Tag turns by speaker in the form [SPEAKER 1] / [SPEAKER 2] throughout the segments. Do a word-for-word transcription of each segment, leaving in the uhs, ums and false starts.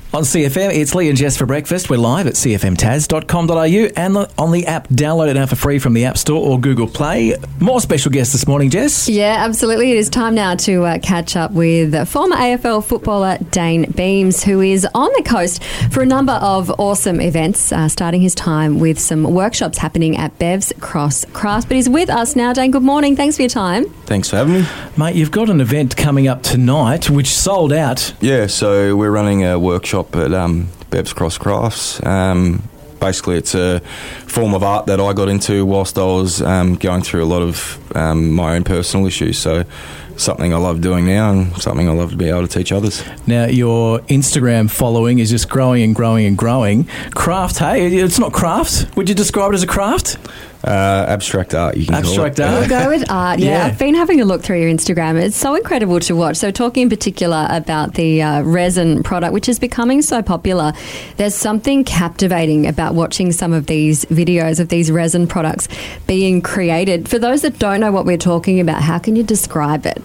[SPEAKER 1] On C F M, it's Lee and Jess for breakfast. We're live at c f m taz dot com dot a u and on the app. Download it now for free from the App Store or Google Play. More special guests this morning, Jess.
[SPEAKER 2] Yeah, absolutely. It is time now to uh, catch up with former A F L footballer Dayne Beams, who is on the coast for a number of awesome events, uh, starting his time with some workshops happening at Bev's Cross Crafts. But he's with us now. Dayne, good morning. Thanks for your time.
[SPEAKER 3] Thanks for having me.
[SPEAKER 1] Mate, you've got an event coming up tonight which sold out.
[SPEAKER 3] Yeah, so we're running a workshop at um, Bev's Cross Crafts. Um, basically, it's a form of art that I got into whilst I was um, going through a lot of um, my own personal issues. So something I love doing now and something I love to be able to teach others.
[SPEAKER 1] Now, your Instagram following is just growing and growing and growing. Craft, hey? It's not craft. Would you describe it as a craft?
[SPEAKER 3] Uh, abstract art, you can
[SPEAKER 1] abstract
[SPEAKER 3] call it.
[SPEAKER 1] art.
[SPEAKER 2] We'll go with art. Yeah.
[SPEAKER 1] Yeah.
[SPEAKER 2] I've been having a look through your Instagram. It's so incredible to watch. So talking in particular about the uh, resin product, which is becoming so popular, there's something captivating about watching some of these videos of these resin products being created. For those that don't know what we're talking about, how can you describe it?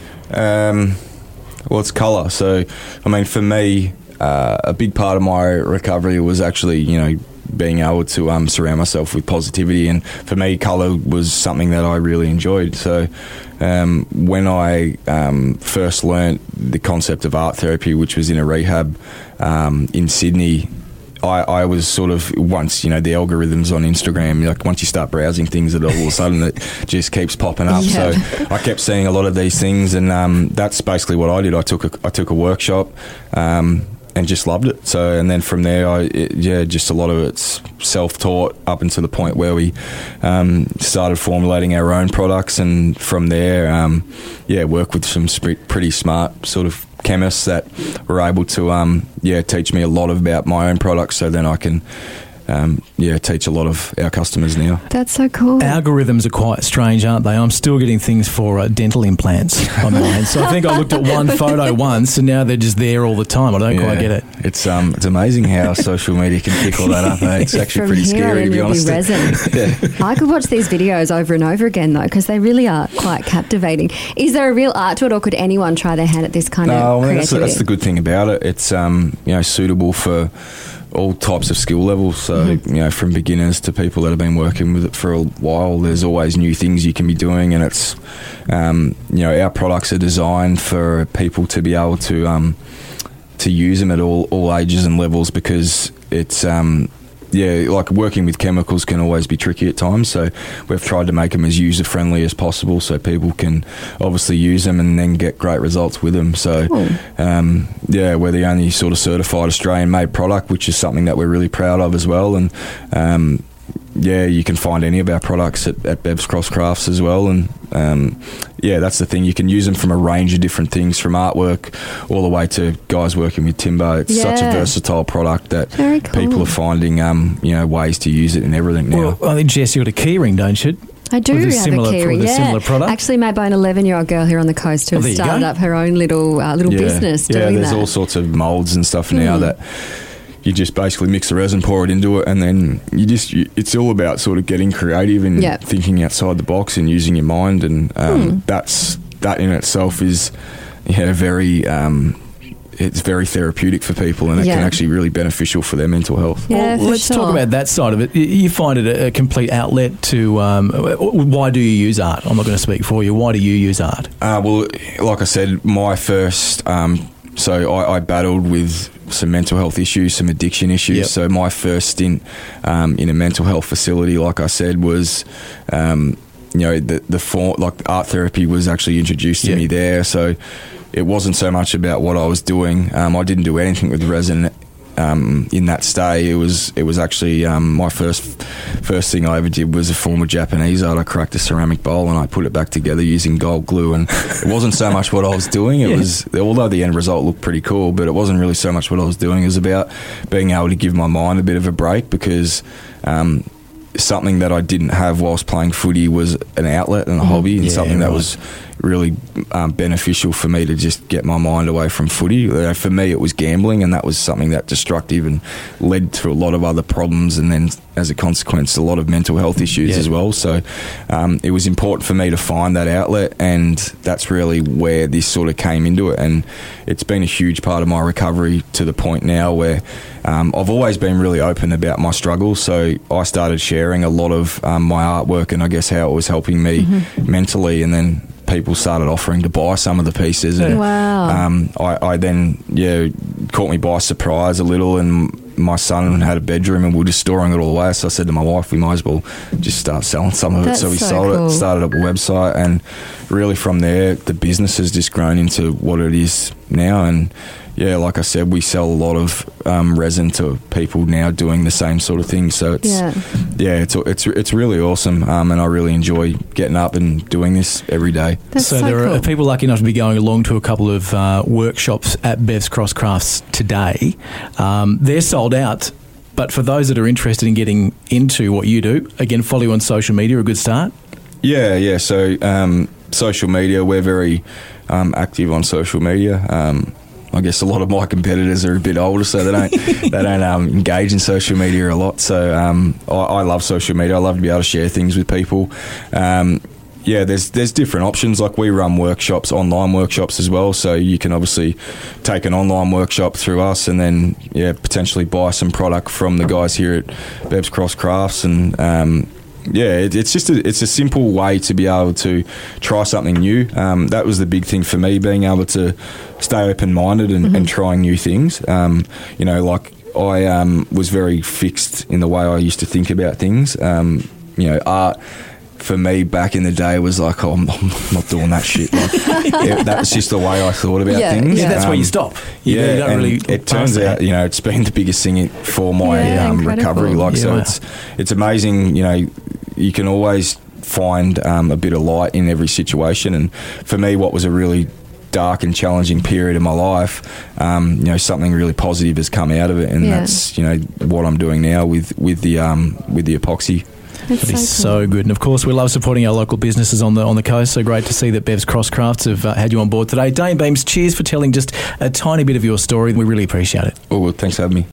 [SPEAKER 3] Um, well, it's colour. So, I mean, for me, uh, a big part of my recovery was actually, you know, being able to um, surround myself with positivity, and for me colour was something that I really enjoyed. So um, when I um, first learnt the concept of art therapy, which was in a rehab um, in Sydney, I, I was sort of, once, you know, the algorithms on Instagram, like once you start browsing things, it all of a sudden it just keeps popping up.
[SPEAKER 2] Yeah.
[SPEAKER 3] So I kept seeing a lot of these things, and um, that's basically what I did. I took a, I took a workshop um, and just loved it. So, and then from there, I it, yeah, just a lot of it's self-taught up until the point where we um, started formulating our own products, and from there, um, yeah, work with some sp- pretty smart sort of chemists that were able to um, yeah teach me a lot about my own products. So then I can um, yeah teach a lot of our customers now.
[SPEAKER 2] That's so cool.
[SPEAKER 1] Algorithms are quite strange, aren't they? I'm still getting things for uh, dental implants on mine. So I think I looked at one photo once, and now they're just there all the time. I don't
[SPEAKER 3] Yeah.
[SPEAKER 1] quite get it.
[SPEAKER 3] It's um it's amazing how social media can pick all that up. Eh? It's actually
[SPEAKER 2] From
[SPEAKER 3] pretty
[SPEAKER 2] here
[SPEAKER 3] scary,
[SPEAKER 2] on
[SPEAKER 3] to be
[SPEAKER 2] you'll
[SPEAKER 3] honest.
[SPEAKER 2] resin.
[SPEAKER 3] Yeah.
[SPEAKER 2] I could watch these videos over and over again, though, because they really are quite captivating. Is there a real art to it, or could anyone try their hand at this kind
[SPEAKER 3] No,
[SPEAKER 2] of
[SPEAKER 3] I mean, that's,
[SPEAKER 2] creativity?
[SPEAKER 3] the, that's the good thing about it. It's um, you know, suitable for all types of skill levels. So,
[SPEAKER 2] Mm-hmm.
[SPEAKER 3] you know, from beginners to people that have been working with it for a while, there's always new things you can be doing, and it's, um, you know, our products are designed for people to be able to um, to use them at all, all ages and levels, because it's um, yeah, like working with chemicals can always be tricky at times. So we've tried to make them as user friendly as possible, so people can obviously use them and then get great results with them. So
[SPEAKER 2] Cool.
[SPEAKER 3] um, yeah, we're the only sort of certified Australian made product, which is something that we're really proud of as well. And um, yeah, you can find any of our products at, at Bev's Cross Crafts as well. And um, yeah, that's the thing. You can use them from a range of different things, from artwork all the way to guys working with timber. It's such a
[SPEAKER 2] Yeah.
[SPEAKER 3] versatile product that
[SPEAKER 2] Very cool.
[SPEAKER 3] people are finding um, you know, ways to use it in everything now.
[SPEAKER 1] Well, I think, Jess, you've got a key ring, don't you?
[SPEAKER 2] I do
[SPEAKER 1] With a
[SPEAKER 2] have
[SPEAKER 1] similar
[SPEAKER 2] a key
[SPEAKER 1] pro-
[SPEAKER 2] ring,
[SPEAKER 1] with a
[SPEAKER 2] yeah.
[SPEAKER 1] similar product?
[SPEAKER 2] Actually made by an eleven-year-old girl here on the coast who
[SPEAKER 1] Oh,
[SPEAKER 2] has
[SPEAKER 1] there you
[SPEAKER 2] started
[SPEAKER 1] go.
[SPEAKER 2] up her own little uh, little
[SPEAKER 3] yeah.
[SPEAKER 2] business
[SPEAKER 3] yeah,
[SPEAKER 2] doing
[SPEAKER 3] there's
[SPEAKER 2] that.
[SPEAKER 3] all sorts of moulds and stuff now
[SPEAKER 2] Mm.
[SPEAKER 3] that you just basically mix the resin, pour it into it, and then you just you, it's all about sort of getting creative and
[SPEAKER 2] Yep.
[SPEAKER 3] thinking outside the box and using your mind, and um,
[SPEAKER 2] Hmm.
[SPEAKER 3] that's that in itself is yeah very um, it's very therapeutic for people, and it
[SPEAKER 2] Yeah.
[SPEAKER 3] can actually really beneficial for their mental health.
[SPEAKER 2] Yeah,
[SPEAKER 1] well,
[SPEAKER 2] for
[SPEAKER 1] let's
[SPEAKER 2] sure.
[SPEAKER 1] talk about that side of it. Y- You find it a, a complete outlet to... Um, why do you use art? I'm not going to speak for you. Why do you use art?
[SPEAKER 3] Uh, well, like I said, my first, um, so I, I battled with some mental health issues, some addiction issues.
[SPEAKER 1] Yep.
[SPEAKER 3] So my first stint um, in a mental health facility, like I said, was, um, you know, the the form, like art therapy was actually introduced to
[SPEAKER 1] Yep.
[SPEAKER 3] me there. So it wasn't so much about what I was doing. Um, I didn't do anything with resin. Um, in that stay, it was it was actually um, my first first thing I ever did was a form of Japanese art. I cracked a ceramic bowl and I put it back together using gold glue, and it wasn't so much what I was doing. It
[SPEAKER 1] Yeah.
[SPEAKER 3] was, although the end result looked pretty cool, but it wasn't really so much what I was doing. It was about being able to give my mind a bit of a break, because um, something that I didn't have whilst playing footy was an outlet and a hobby, and
[SPEAKER 1] Yeah,
[SPEAKER 3] something that
[SPEAKER 1] right.
[SPEAKER 3] was really um, beneficial for me to just get my mind away from footy. Uh, for me, it was gambling, and that was something that destructive and led to a lot of other problems, and then as a consequence, a lot of mental health issues
[SPEAKER 1] Yeah.
[SPEAKER 3] as well. So um, it was important for me to find that outlet, and that's really where this sort of came into it. And it's been a huge part of my recovery to the point now where um, I've always been really open about my struggles. So I started sharing a lot of um, my artwork and I guess how it was helping me mm-hmm. mentally, and then people started offering to buy some of the pieces. And,
[SPEAKER 2] Wow.
[SPEAKER 3] Um, I, I then, yeah, caught me by surprise a little, and my son had a bedroom and we were just storing it all away. So I said to my wife, we might as well just start selling some of
[SPEAKER 2] That's
[SPEAKER 3] it. So we
[SPEAKER 2] so
[SPEAKER 3] sold
[SPEAKER 2] cool.
[SPEAKER 3] it, started up a website, and really from there, the business has just grown into what it is now. And yeah, like I said, we sell a lot of um, resin to people now doing the same sort of thing. So it's
[SPEAKER 2] Yeah.
[SPEAKER 3] yeah, it's it's it's really awesome, um, and I really enjoy getting up and doing this every day.
[SPEAKER 2] That's
[SPEAKER 1] so,
[SPEAKER 2] so
[SPEAKER 1] there
[SPEAKER 2] cool.
[SPEAKER 1] are people lucky enough to be going along to a couple of uh, workshops at Bev's Cross Crafts today. Um, they're sold out, but for those that are interested in getting into what you do, again, follow you on social media, a good start.
[SPEAKER 3] Yeah, yeah. So um, social media, we're very um, active on social media. Um, I guess a lot of my competitors are a bit older, so they don't they don't um, engage in social media a lot. So um, I, I love social media. I love to be able to share things with people. Um, yeah, there's there's different options. Like we run workshops, online workshops as well. So you can obviously take an online workshop through us, and then yeah, potentially buy some product from the guys here at Bev's Cross Crafts, and um, yeah, it, it's just a, it's a simple way to be able to try something new. Um, that was the big thing for me, being able to stay open-minded and, mm-hmm. and trying new things. Um, you know, like I um, was very fixed in the way I used to think about things. Um, you know, art for me back in the day was like, oh, I'm, I'm not doing that shit. Like, yeah, that's just the way I thought about
[SPEAKER 2] Yeah,
[SPEAKER 3] things.
[SPEAKER 1] Yeah, that's
[SPEAKER 3] um,
[SPEAKER 1] where you stop. You,
[SPEAKER 3] yeah,
[SPEAKER 1] you don't
[SPEAKER 3] and
[SPEAKER 1] really.
[SPEAKER 3] it turns out, you know, it's been the biggest thing for my
[SPEAKER 2] Yeah,
[SPEAKER 3] um,
[SPEAKER 2] incredible.
[SPEAKER 3] recovery. Like,
[SPEAKER 1] Yeah,
[SPEAKER 3] so
[SPEAKER 1] wow.
[SPEAKER 3] it's it's amazing. You know, you can always find um, a bit of light in every situation. And for me, what was a really dark and challenging period in my life, um, you know, something really positive has come out of it, and
[SPEAKER 2] Yeah.
[SPEAKER 3] that's, you know, what I'm doing now with with the um, with the epoxy.
[SPEAKER 2] That's
[SPEAKER 1] That is
[SPEAKER 2] so cool.
[SPEAKER 1] so good. And of course, we love supporting our local businesses on the on the coast. So great to see that Bev's Cross Crafts have uh, had you on board today. Dane Beams, cheers for telling just a tiny bit of your story. We really appreciate it.
[SPEAKER 3] Oh, well, thanks for having me.